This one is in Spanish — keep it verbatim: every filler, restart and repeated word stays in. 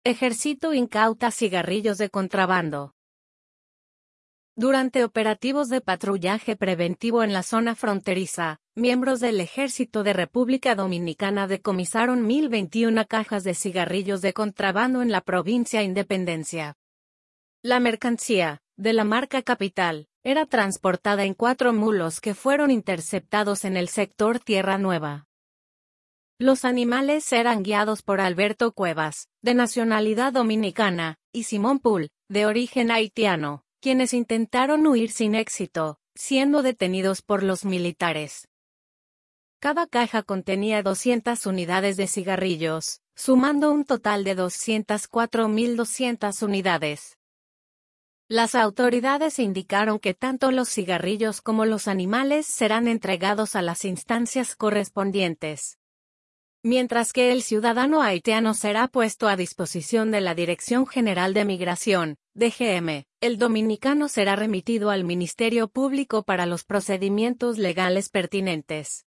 Ejército incauta cigarrillos de contrabando. Durante operativos de patrullaje preventivo en la zona fronteriza, miembros del Ejército de República Dominicana decomisaron mil veintiuna cajas de cigarrillos de contrabando en la provincia Independencia. La mercancía, de la marca Capital, era transportada en cuatro mulos que fueron interceptados en el sector Tierra Nueva. Los animales eran guiados por Alberto Cuevas, de nacionalidad dominicana, y Simón Pool, de origen haitiano, quienes intentaron huir sin éxito, siendo detenidos por los militares. Cada caja contenía doscientas unidades de cigarrillos, sumando un total de doscientas cuatro mil doscientas unidades. Las autoridades indicaron que tanto los cigarrillos como los animales serán entregados a las instancias correspondientes, mientras que el ciudadano haitiano será puesto a disposición de la Dirección General de Migración, D G M. El dominicano será remitido al Ministerio Público para los procedimientos legales pertinentes.